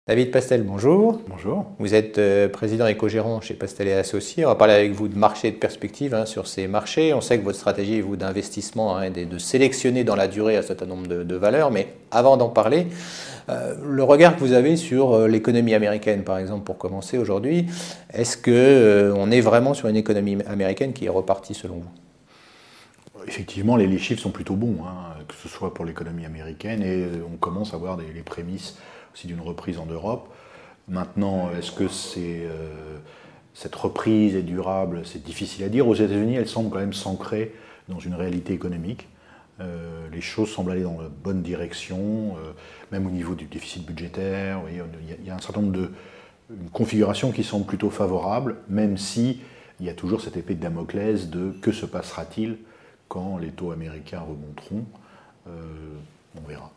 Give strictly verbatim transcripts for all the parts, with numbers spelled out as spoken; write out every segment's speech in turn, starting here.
David Pastel, bonjour. Bonjour. Vous êtes euh, président éco-gérant chez Pastel et Associés. On va parler avec vous de marché et de perspective hein, sur ces marchés. On sait que votre stratégie, vous, d'investissement, hein, est de sélectionner dans la durée un certain nombre de, de valeurs. Mais avant d'en parler, euh, le regard que vous avez sur euh, l'économie américaine, par exemple, pour commencer aujourd'hui, est-ce qu'on euh, est vraiment sur une économie américaine qui est repartie selon vous ? Effectivement, les, les chiffres sont plutôt bons, hein, que ce soit pour l'économie américaine, et on commence à voir des, les prémices aussi d'une reprise en Europe. Maintenant, est-ce que c'est, euh, cette reprise est durable? C'est difficile à dire. Aux États-Unis, elle semble quand même s'ancrer dans une réalité économique. Euh, les choses semblent aller dans la bonne direction, euh, même au niveau du déficit budgétaire. Vous voyez, il, y a, il y a un certain nombre de une configuration qui semble plutôt favorable, même si il y a toujours cette épée de Damoclès de que se passera-t-il quand les taux américains remonteront. Euh, on verra.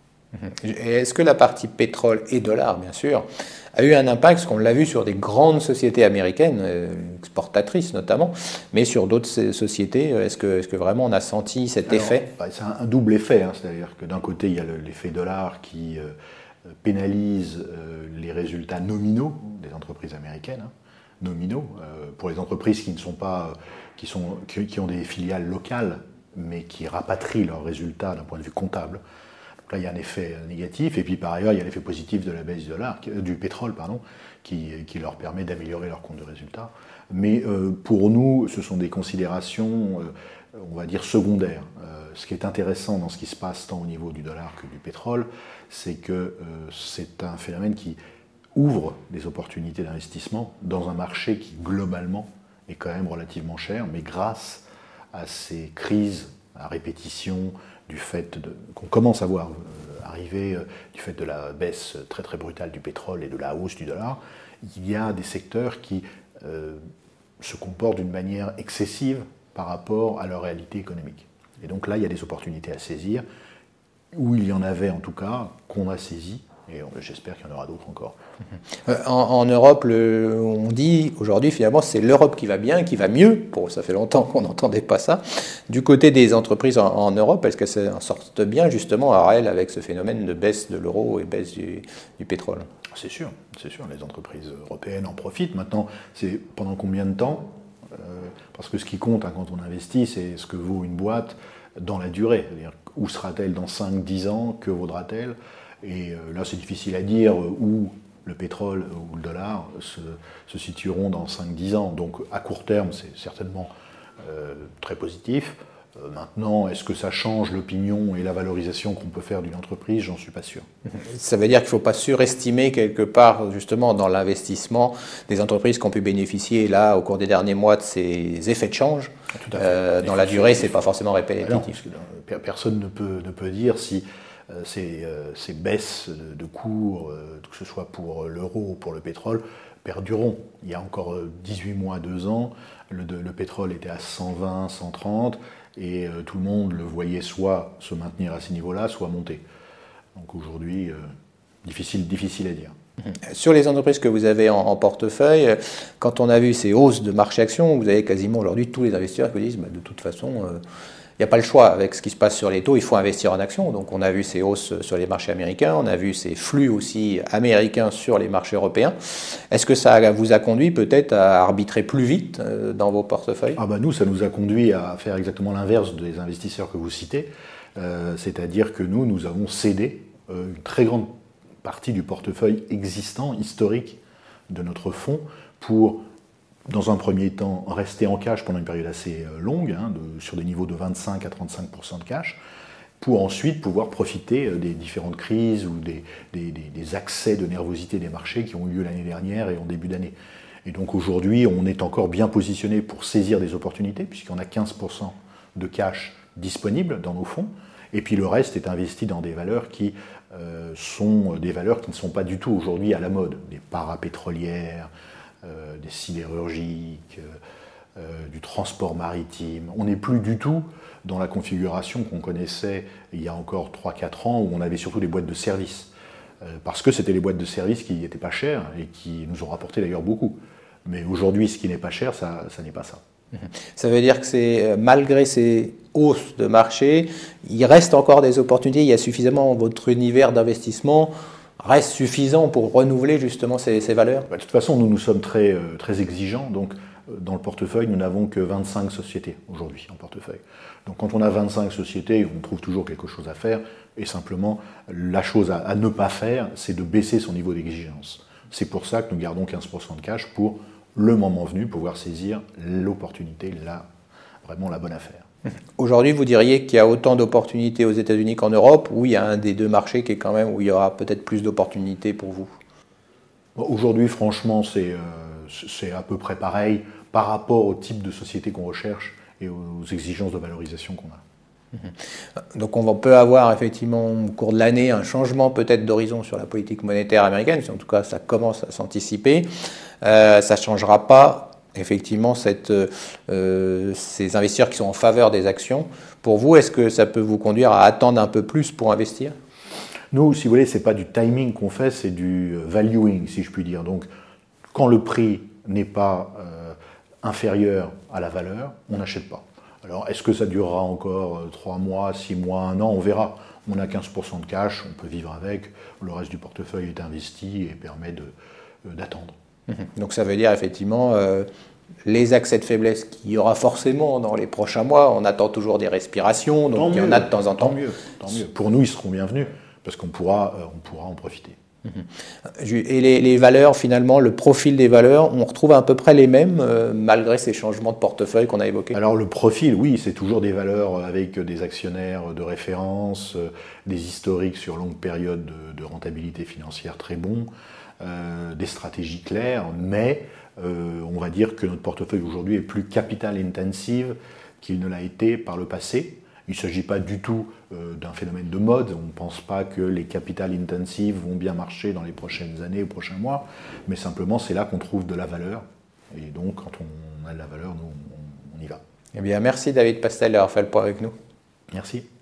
Et est-ce que la partie pétrole et dollars, bien sûr, a eu un impact, parce qu'on l'a vu sur des grandes sociétés américaines, euh, exportatrices notamment, mais sur d'autres sociétés, est-ce que, est-ce que vraiment on a senti cet Alors, effet ? bah, c'est un, un double effet, hein, c'est-à-dire que d'un côté, il y a le, l'effet dollar qui euh, pénalise euh, les résultats nominaux des entreprises américaines, hein, nominaux, euh, pour les entreprises qui ne sont pas, qui, sont, qui, qui ont des filiales locales, mais qui rapatrient leurs résultats d'un point de vue comptable. Donc là, il y a un effet négatif, et puis par ailleurs, il y a l'effet positif de la baisse du, dollar, du pétrole, pardon, qui, qui leur permet d'améliorer leur compte de résultat. Mais euh, pour nous, ce sont des considérations, euh, on va dire, secondaires. Euh, ce qui est intéressant dans ce qui se passe tant au niveau du dollar que du pétrole, c'est que euh, c'est un phénomène qui ouvre des opportunités d'investissement dans un marché qui, globalement, est quand même relativement cher, mais grâce à ces crises à répétition, du fait de, qu'on commence à voir euh, arriver, euh, du fait de la baisse très très brutale du pétrole et de la hausse du dollar, il y a des secteurs qui euh, se comportent d'une manière excessive par rapport à leur réalité économique. Et donc là, il y a des opportunités à saisir, où il y en avait en tout cas, qu'on a saisi, et j'espère qu'il y en aura d'autres encore. En, en Europe, le, on dit aujourd'hui finalement c'est l'Europe qui va bien, qui va mieux. Bon, ça fait longtemps qu'on n'entendait pas ça. Du côté des entreprises en, en Europe, est-ce qu'elles s'en sortent bien justement à elles avec ce phénomène de baisse de l'euro et baisse du, du pétrole ? C'est sûr, c'est sûr, les entreprises européennes en profitent. Maintenant, c'est pendant combien de temps ? euh, Parce que ce qui compte hein, quand on investit, c'est ce que vaut une boîte dans la durée. C'est-à-dire, où sera-t-elle dans cinq dix ans ? Que vaudra-t-elle ? Et euh, là, c'est difficile à dire où le pétrole ou le dollar se, se situeront dans cinq dix ans. Donc, à court terme, c'est certainement euh, très positif. Euh, maintenant, est-ce que ça change l'opinion et la valorisation qu'on peut faire d'une entreprise ? J'en suis pas sûr. Ça veut dire qu'il ne faut pas surestimer quelque part, justement, dans l'investissement, des entreprises qui ont pu bénéficier, là, au cours des derniers mois, de ces effets de change. Tout à fait. Euh, dans la durée, ce n'est pas forcément répétitif. Non, parce que personne ne peut, ne peut dire si euh, ces, euh, ces baisses de, de cours, euh, que ce soit pour l'euro ou pour le pétrole, perdureront. Il y a encore dix-huit mois, deux ans, le, de, le pétrole était à cent vingt, cent trente, et euh, tout le monde le voyait soit se maintenir à ces niveaux-là, soit monter. Donc aujourd'hui, euh, difficile, difficile à dire. Sur les entreprises que vous avez en, en portefeuille, quand on a vu ces hausses de marché action, vous avez quasiment aujourd'hui tous les investisseurs qui disent bah, de toute façon, il euh, n'y a pas le choix avec ce qui se passe sur les taux, il faut investir en actions. Donc on a vu ces hausses sur les marchés américains, on a vu ces flux aussi américains sur les marchés européens. Est-ce que ça vous a conduit peut-être à arbitrer plus vite euh, dans vos portefeuilles ? Ah bah nous, ça nous a conduit à faire exactement l'inverse des investisseurs que vous citez, euh, c'est-à-dire que nous, nous avons cédé euh, une très grande partie du portefeuille existant, historique de notre fonds, pour, dans un premier temps, rester en cash pendant une période assez longue, hein, de, sur des niveaux de vingt-cinq à trente-cinq pour cent de cash, pour ensuite pouvoir profiter des différentes crises ou des, des, des, des accès de nervosité des marchés qui ont eu lieu l'année dernière et en début d'année. Et donc aujourd'hui, on est encore bien positionné pour saisir des opportunités, puisqu'on a quinze pour cent de cash disponible dans nos fonds, et puis le reste est investi dans des valeurs qui euh, sont des valeurs qui ne sont pas du tout aujourd'hui à la mode, des parapétrolières, euh, des sidérurgiques, euh, du transport maritime. On n'est plus du tout dans la configuration qu'on connaissait il y a encore trois quatre ans, où on avait surtout des boîtes de services, euh, parce que c'était les boîtes de services qui n'étaient pas chères et qui nous ont rapporté d'ailleurs beaucoup. Mais aujourd'hui, ce qui n'est pas cher, ça, ça n'est pas ça. Ça veut dire que c'est, malgré ces hausses de marché, il reste encore des opportunités, il y a suffisamment votre univers d'investissement reste suffisant pour renouveler justement ces, ces valeurs? De toute façon, nous, nous sommes très, euh, très exigeants. Donc, euh, dans le portefeuille, nous n'avons que vingt-cinq sociétés aujourd'hui en portefeuille. Donc, quand on a vingt-cinq sociétés, on trouve toujours quelque chose à faire. Et simplement, la chose à, à ne pas faire, c'est de baisser son niveau d'exigence. C'est pour ça que nous gardons quinze pour cent de cash pour, le moment venu, pouvoir saisir l'opportunité, là, vraiment la bonne affaire. Aujourd'hui, vous diriez qu'il y a autant d'opportunités aux États-Unis qu'en Europe, ou il y a un des deux marchés qui est quand même où il y aura peut-être plus d'opportunités pour vous? Aujourd'hui, franchement, c'est euh, c'est à peu près pareil par rapport au type de société qu'on recherche et aux exigences de valorisation qu'on a. Donc on peut avoir effectivement au cours de l'année un changement peut-être d'horizon sur la politique monétaire américaine, en tout cas ça commence à s'anticiper. Euh, ça ne changera pas effectivement cette, euh, ces investisseurs qui sont en faveur des actions. Pour vous, est-ce que ça peut vous conduire à attendre un peu plus pour investir? Nous, si vous voulez, ce n'est pas du timing qu'on fait, c'est du valuing, si je puis dire. Donc, quand le prix n'est pas euh, inférieur à la valeur, on n'achète pas. Alors, est-ce que ça durera encore trois mois, six mois, un an? On verra. On a quinze pour cent de cash, on peut vivre avec. Le reste du portefeuille est investi et permet de, euh, d'attendre. Donc ça veut dire effectivement euh, les accès de faiblesse qu'il y aura forcément dans les prochains mois. On attend toujours des respirations, donc tant il y mieux, en a de temps en temps. Tant mieux, tant mieux. Pour nous, ils seront bienvenus parce qu'on pourra, euh, on pourra en profiter. Et les, les valeurs, finalement, le profil des valeurs, on retrouve à peu près les mêmes euh, malgré ces changements de portefeuille qu'on a évoqués? Alors le profil, oui, c'est toujours des valeurs avec des actionnaires de référence, euh, des historiques sur longue période de, de rentabilité financière très bons, euh, des stratégies claires, mais euh, on va dire que notre portefeuille aujourd'hui est plus capital intensive qu'il ne l'a été par le passé. Il ne s'agit pas du tout euh, d'un phénomène de mode, on ne pense pas que les capital intensives vont bien marcher dans les prochaines années ou prochains mois, mais simplement c'est là qu'on trouve de la valeur, et donc quand on a de la valeur, nous on, on y va. Eh bien merci David Pastel d'avoir fait le point avec nous. Merci.